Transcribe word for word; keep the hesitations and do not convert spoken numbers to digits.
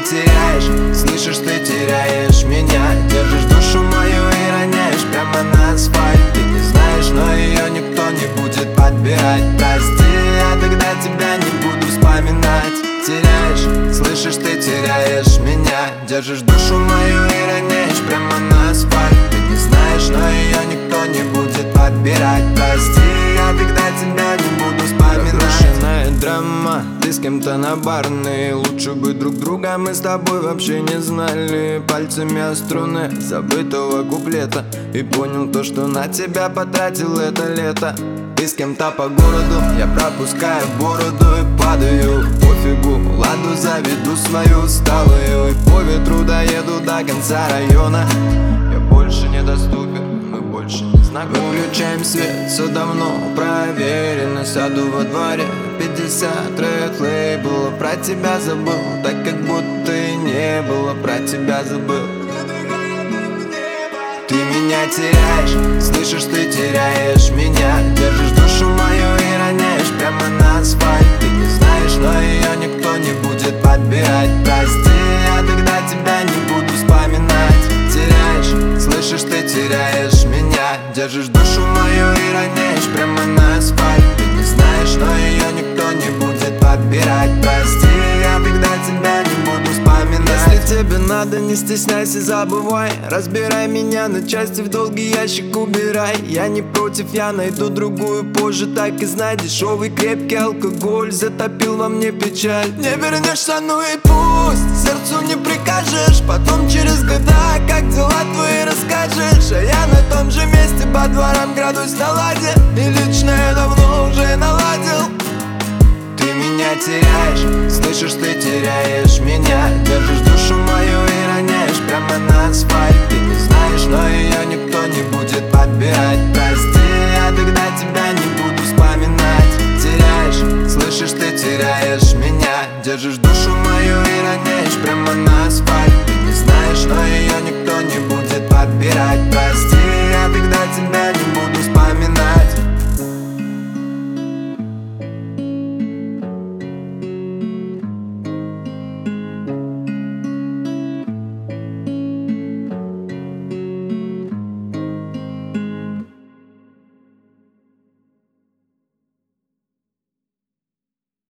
теряешь, слышишь, ты теряешь меня. Держишь душу мою и роняешь прямо на асфальт. Ты не знаешь, но ее никто не будет подбирать. Прости, я тогда тебя не буду вспоминать. Теряешь, слышишь, ты теряешь меня. Держишь душу мою и роняешь прямо на асфальт. Ты не знаешь, но ее никто не будет подбирать. Прости, я тогда тебя не буду вспоминать. Разрушенная драма, ты с кем-то на барной. Лучше бы друг друга мы с тобой вообще не знали. Пальцами о струны забытого куплета и понял то, что на тебя потратил это лето. Ты с кем-то по городу, я пропускаю бороду и падаю. Пофигу, ладу заведу свою усталую. И по ветру доеду до конца района. Я больше недоступен, мы больше не знакомы. Выключаем свет, все давно проверено. Сяду во дворе, пятьдесят ред лейбла. Про тебя забыл, так как будто и не было. Про тебя забыл. Ты меня теряешь, слышишь, ты теряешь меня. Держишь душу мою и роняешь прямо на асфальт. Ты не знаешь, но ее никто не будет подбирать. Прости, я тогда тебя не буду вспоминать. Теряешь, слышишь, ты теряешь меня. Держишь душу мою и роняешь прямо на асфальт. Ты не знаешь, но ее никто не будет подбирать. Прости, я тогда тебя не буду вспоминать. Если тебе надо, не стесняйся, забывай. Разбирай меня на части, в долгий ящик убирай. Я не против, я найду другую позже. Так и знай, дешевый крепкий алкоголь затопил во мне печаль. Не вернешься, ну и пусть, сердцу не прикажешь. Потом через года, как дела твои, расскажешь. А я на том же месте, по дворам крадусь на ладе. И лично я давно уже наладил. Ты меня теряешь, слышишь, ты теряешь меня. Держишь душу мою и роняешь прямо на асфальт. Ты не знаешь, но ее никто не будет подбирать. Прости, я тогда тебя не буду вспоминать. Теряешь, слышишь, ты теряешь меня. Держишь душу мою и роняешь прямо на асфальт. Ты не знаешь, но ее никто не будет подбирать. Прости, я тогда тебя не буду вспоминать.